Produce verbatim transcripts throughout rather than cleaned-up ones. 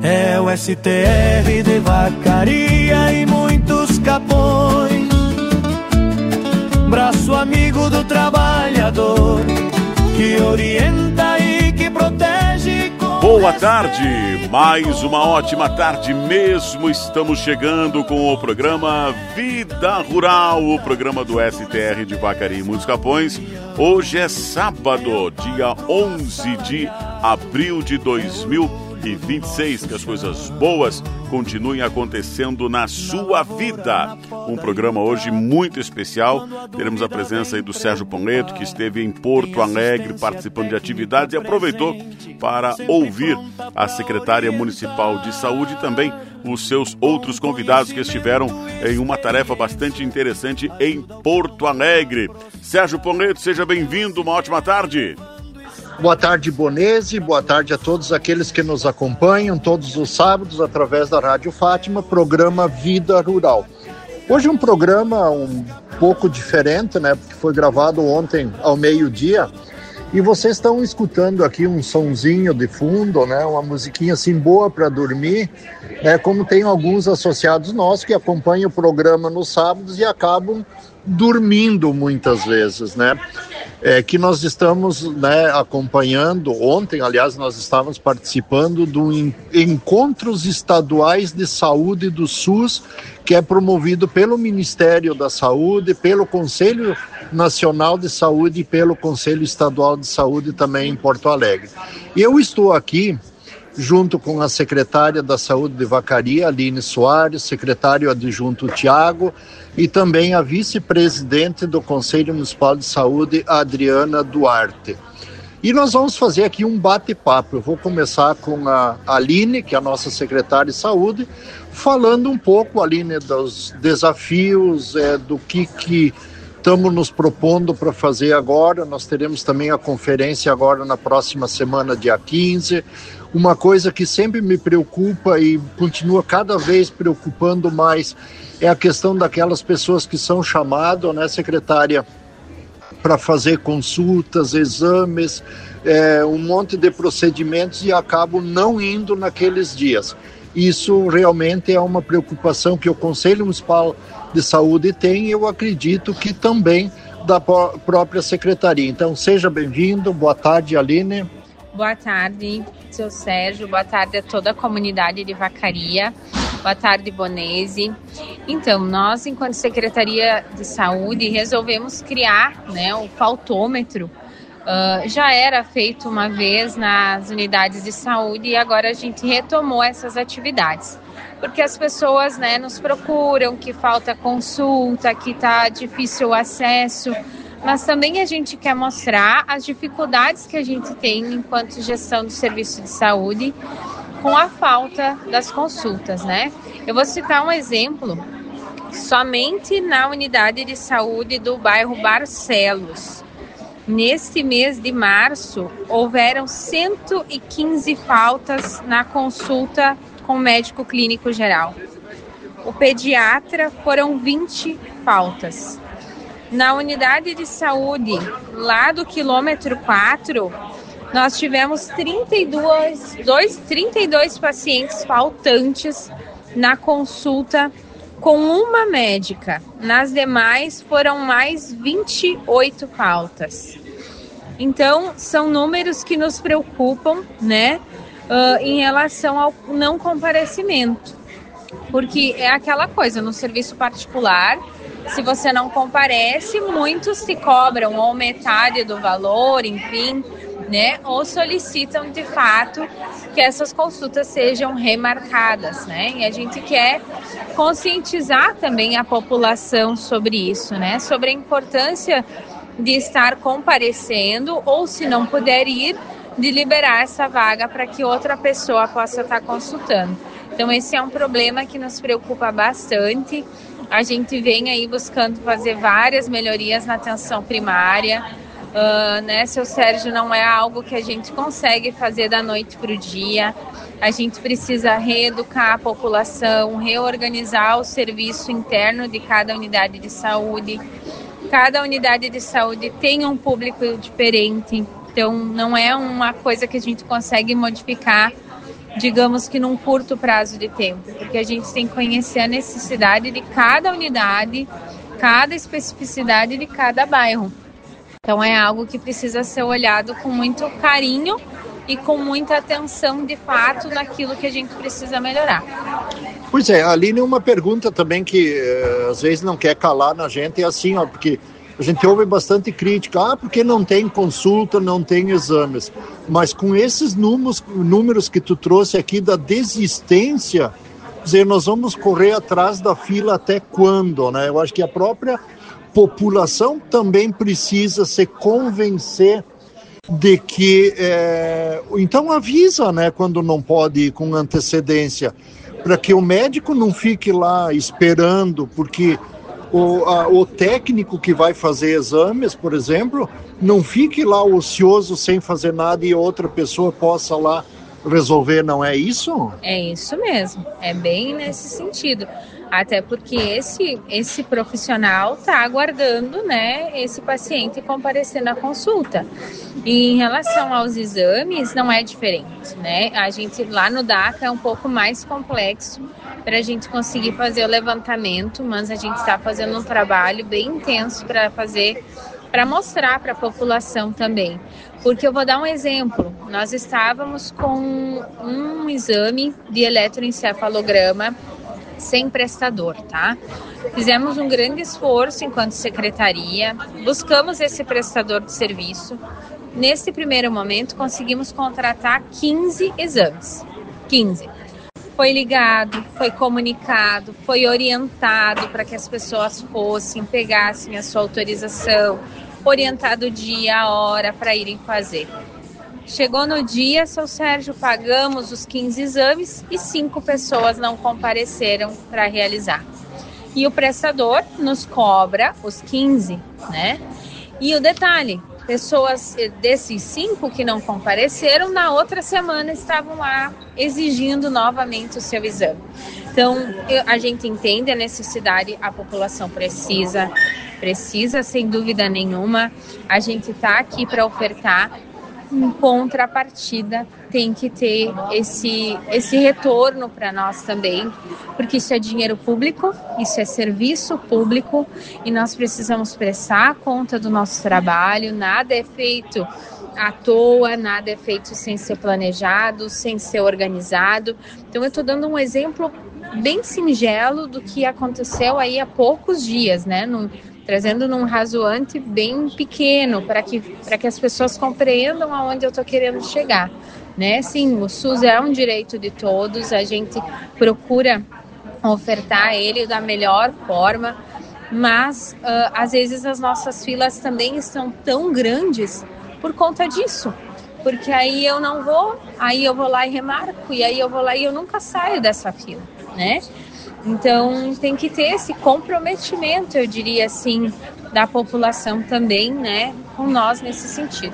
É o S T R de Vacaria e muitos capões, braço amigo do trabalhador, que orienta e que protege com Boa tarde, mais uma ótima tarde mesmo. Estamos chegando com o programa Vida Rural, o programa do S T R de Vacaria e muitos capões. Hoje é sábado, dia onze de abril de dois mil e vinte e seis. Que as coisas boas continuem acontecendo na sua vida. Um programa hoje muito especial. Teremos a presença aí do Sérgio Ponleto, que esteve em Porto Alegre participando de atividades e aproveitou para ouvir a secretária municipal de saúde e também os seus outros convidados que estiveram em uma tarefa bastante interessante em Porto Alegre. Sérgio Ponleto, seja bem-vindo, uma ótima tarde. Boa tarde, Bonese, boa tarde a todos aqueles que nos acompanham todos os sábados através da Rádio Fátima, programa Vida Rural. Hoje um programa um pouco diferente, né, porque foi gravado ontem ao meio-dia, e vocês estão escutando aqui um sonzinho de fundo, né, uma musiquinha assim boa para dormir, né, como tem alguns associados nossos que acompanham o programa nos sábados e acabam dormindo muitas vezes, né? É, que nós estamos, né, acompanhando, ontem, aliás, nós estávamos participando do Encontros Estaduais de Saúde do SUS, que é promovido pelo Ministério da Saúde, pelo Conselho Nacional de Saúde e pelo Conselho Estadual de Saúde também em Porto Alegre. E eu estou aqui junto com a secretária da Saúde de Vacaria, Aline Soares, secretário adjunto Tiago, e também a vice-presidente do Conselho Municipal de Saúde, Adriana Duarte. E nós vamos fazer aqui um bate-papo. Eu vou começar com a Aline, que é a nossa secretária de Saúde, falando um pouco, Aline, dos desafios, é, do que que estamos nos propondo para fazer agora. Nós teremos também a conferência agora na próxima semana, dia quinze. Uma coisa que sempre me preocupa e continua cada vez preocupando mais é a questão daquelas pessoas que são chamadas, né, secretária, para fazer consultas, exames, é, um monte de procedimentos e acabam não indo naqueles dias. Isso realmente é uma preocupação que o Conselho Municipal de Saúde tem e eu acredito que também da própria secretaria. Então, seja bem-vindo. Boa tarde, Aline. Boa tarde, seu Sérgio. Boa tarde a toda a comunidade de Vacaria. Boa tarde, Bonese. Então, nós, enquanto Secretaria de Saúde, resolvemos criar, né, o faltômetro. Uh, já era feito uma vez nas unidades de saúde e agora a gente retomou essas atividades. Porque as pessoas, né, nos procuram, que falta consulta, que está difícil o acesso, mas também a gente quer mostrar as dificuldades que a gente tem enquanto gestão do serviço de saúde com a falta das consultas, né? Eu vou citar um exemplo, somente na unidade de saúde do bairro Barcelos. Neste mês de março, houveram cento e quinze faltas na consulta com o médico clínico geral. O pediatra foram vinte faltas. Na unidade de saúde, lá do quilômetro quatro, nós tivemos trinta e dois, dois, trinta e dois pacientes faltantes na consulta com uma médica. Nas demais, foram mais vinte e oito faltas. Então, são números que nos preocupam, né, uh, em relação ao não comparecimento. Porque é aquela coisa, no serviço particular, se você não comparece, muitos se cobram ou metade do valor, enfim, né? Ou solicitam de fato que essas consultas sejam remarcadas, né? E a gente quer conscientizar também a população sobre isso, né? Sobre a importância de estar comparecendo ou, se não puder ir, de liberar essa vaga para que outra pessoa possa estar consultando. Então esse é um problema que nos preocupa bastante. A gente vem aí buscando fazer várias melhorias na atenção primária. Uh, né, seu Sérgio, não é algo que a gente consegue fazer da noite para o dia. A gente precisa reeducar a população, reorganizar o serviço interno de cada unidade de saúde. Cada unidade de saúde tem um público diferente, então não é uma coisa que a gente consegue modificar digamos que num curto prazo de tempo, porque a gente tem que conhecer a necessidade de cada unidade, cada especificidade de cada bairro. Então é algo que precisa ser olhado com muito carinho e com muita atenção, de fato, naquilo que a gente precisa melhorar. Pois é, a Aline, uma pergunta também que uh, às vezes não quer calar na gente, é assim, ó, porque a gente ouve bastante crítica, ah, porque não tem consulta, não tem exames. Mas com esses números, números que tu trouxe aqui da desistência, quer dizer, nós vamos correr atrás da fila até quando, né? Eu acho que a própria população também precisa se convencer de que, é, então avisa, né, quando não pode ir com antecedência, para que o médico não fique lá esperando, porque o, a, o técnico que vai fazer exames, por exemplo, não fique lá ocioso sem fazer nada e outra pessoa possa lá resolver, não é isso? É isso mesmo, é bem nesse sentido. Até porque esse, esse profissional está aguardando, né, esse paciente comparecer na consulta. E em relação aos exames, não é diferente, né? A gente lá no D A C A é um pouco mais complexo para a gente conseguir fazer o levantamento, mas a gente está fazendo um trabalho bem intenso para fazer, para mostrar para a população também. Porque eu vou dar um exemplo. Nós estávamos com um exame de eletroencefalograma sem prestador, tá? Fizemos um grande esforço enquanto secretaria, buscamos esse prestador de serviço. Nesse primeiro momento, conseguimos contratar quinze exames. quinze. Foi ligado, foi comunicado, foi orientado para que as pessoas fossem, pegassem a sua autorização, orientado o dia, a hora para irem fazer. Chegou no dia, seu Sérgio, pagamos os quinze exames e cinco pessoas não compareceram para realizar. E o prestador nos cobra os quinze, né? E o detalhe, pessoas desses cinco que não compareceram, na outra semana estavam lá exigindo novamente o seu exame. Então, a gente entende a necessidade, a população precisa, precisa sem dúvida nenhuma. A gente está aqui para ofertar. Em contrapartida, tem que ter esse, esse retorno para nós também, porque isso é dinheiro público, isso é serviço público e nós precisamos prestar conta do nosso trabalho. Nada é feito à toa, nada é feito sem ser planejado, sem ser organizado. Então eu estou dando um exemplo bem singelo do que aconteceu aí há poucos dias, né? No, trazendo num razoante bem pequeno, para que, para que as pessoas compreendam aonde eu estou querendo chegar, né? Sim, o SUS é um direito de todos, a gente procura ofertar ele da melhor forma, mas uh, às vezes as nossas filas também estão tão grandes por conta disso, porque aí eu não vou, aí eu vou lá e remarco, e aí eu vou lá e eu nunca saio dessa fila, né? Então, tem que ter esse comprometimento, eu diria assim, da população também, né, com nós nesse sentido.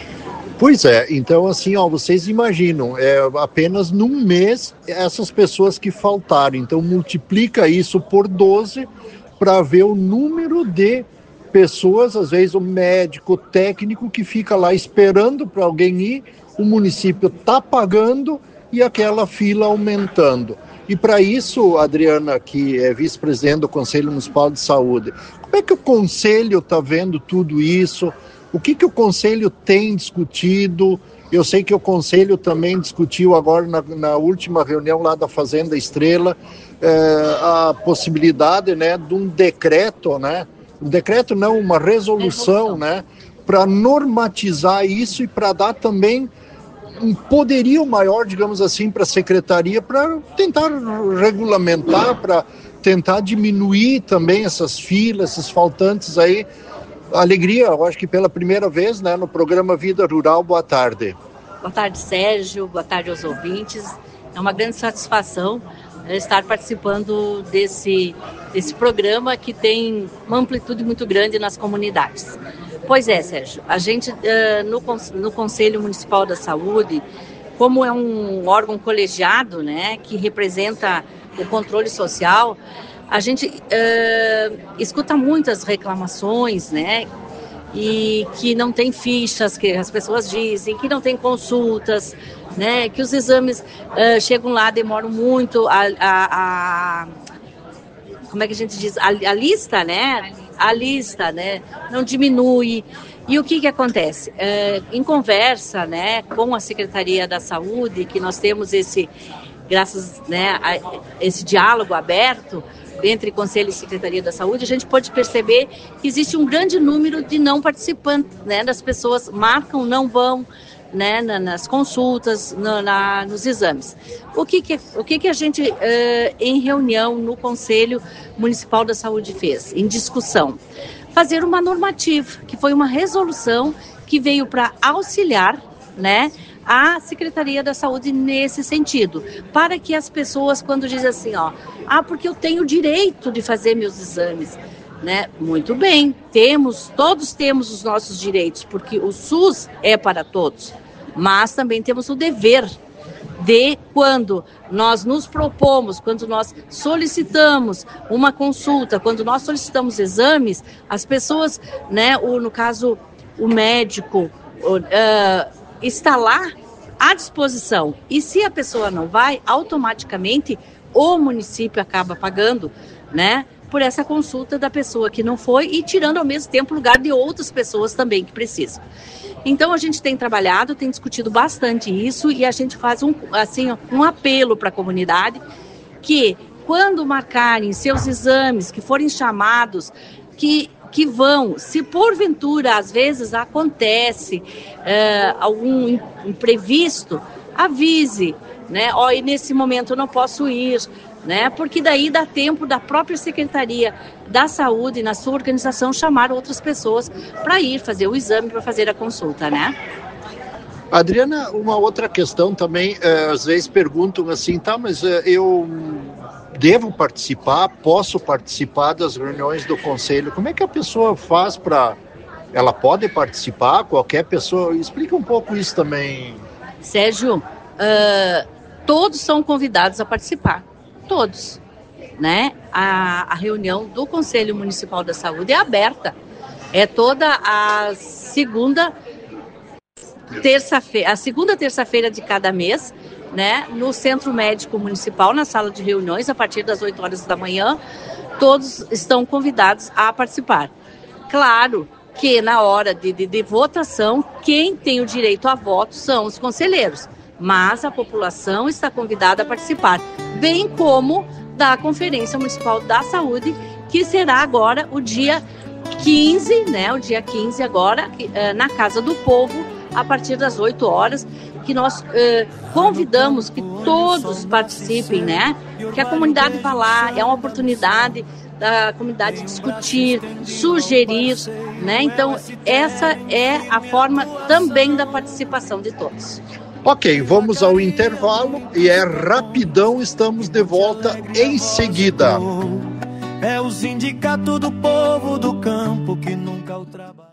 Pois é, então assim, ó, vocês imaginam, é apenas num mês essas pessoas que faltaram, então multiplica isso por doze para ver o número de pessoas, às vezes o médico, o técnico que fica lá esperando para alguém ir, o município está pagando e aquela fila aumentando. E para isso, Adriana, que é vice-presidente do Conselho Municipal de Saúde, como é que o Conselho está vendo tudo isso? O que, que o Conselho tem discutido? Eu sei que o Conselho também discutiu agora na, na última reunião lá da Fazenda Estrela eh, a possibilidade, né, de um decreto, né? Um decreto não, uma resolução, né, para normatizar isso e para dar também um poderio maior, digamos assim, para a secretaria, para tentar regulamentar, para tentar diminuir também essas filas, esses faltantes aí. Alegria, eu acho que pela primeira vez, né, no programa Vida Rural. Boa tarde. Boa tarde, Sérgio. Boa tarde aos ouvintes. É uma grande satisfação estar participando desse, desse programa que tem uma amplitude muito grande nas comunidades. Pois é, Sérgio, a gente uh, no, no Conselho Municipal da Saúde, como é um órgão colegiado, né, que representa o controle social, a gente uh, escuta muitas reclamações, né, e que não tem fichas, que as pessoas dizem, que não tem consultas, né? Que os exames uh, chegam lá, demoram muito, a, a, a, como é que a gente diz? A, a lista, né? A lista, né? Não diminui. E o que que acontece? Uh, em conversa, né, com a Secretaria da Saúde, que nós temos esse, graças, né, a esse diálogo aberto entre Conselho e Secretaria da Saúde, a gente pode perceber que existe um grande número de não participantes, né, das pessoas marcam, não vão, né, nas consultas, na, na, nos exames. O que que, o que, que a gente, uh, em reunião no Conselho Municipal da Saúde fez, em discussão? Fazer uma normativa, que foi uma resolução que veio para auxiliar, né, a Secretaria da Saúde nesse sentido, para que as pessoas, quando dizem assim, ó, ah, porque eu tenho o direito de fazer meus exames, né? Muito bem, temos, todos temos os nossos direitos, porque o SUS é para todos, mas também temos o dever de, quando nós nos propomos, quando nós solicitamos uma consulta, quando nós solicitamos exames, as pessoas, né, o, no caso, o médico, o, uh, está lá à disposição. E se a pessoa não vai, automaticamente o município acaba pagando, né, por essa consulta da pessoa que não foi e tirando ao mesmo tempo o lugar de outras pessoas também que precisam. Então a gente tem trabalhado, tem discutido bastante isso e a gente faz um, assim, um apelo para a comunidade que quando marcarem seus exames, que forem chamados, que que vão, se porventura às vezes acontece uh, algum imprevisto, avise, né? Ó, e nesse momento eu não posso ir, né? Porque daí dá tempo da própria Secretaria da Saúde, na sua organização, chamar outras pessoas para ir fazer o exame, para fazer a consulta, né? Adriana, uma outra questão também, é, às vezes perguntam assim, tá, mas é, eu devo participar, posso participar das reuniões do Conselho? Como é que a pessoa faz para... Ela pode participar, qualquer pessoa? Explica um pouco isso também. Sérgio, uh, todos são convidados a participar, todos, né? A, a reunião do Conselho Municipal da Saúde é aberta, é toda a segunda... terça-feira, a segunda terça-feira de cada mês, né, no Centro Médico Municipal, na sala de reuniões, a partir das oito horas da manhã, todos estão convidados a participar. Claro que na hora de, de, de votação, quem tem o direito a voto são os conselheiros, mas a população está convidada a participar, bem como da Conferência Municipal da Saúde, que será agora o dia quinze, né, o dia quinze agora, na Casa do Povo, a partir das oito horas, que nós eh, convidamos que todos participem, né? Que a comunidade vá lá, é uma oportunidade da comunidade discutir, sugerir, né? Então, essa é a forma também da participação de todos. Ok, vamos ao intervalo e é rapidão, estamos de volta em seguida. É o sindicato do povo do campo que nunca o trabalha.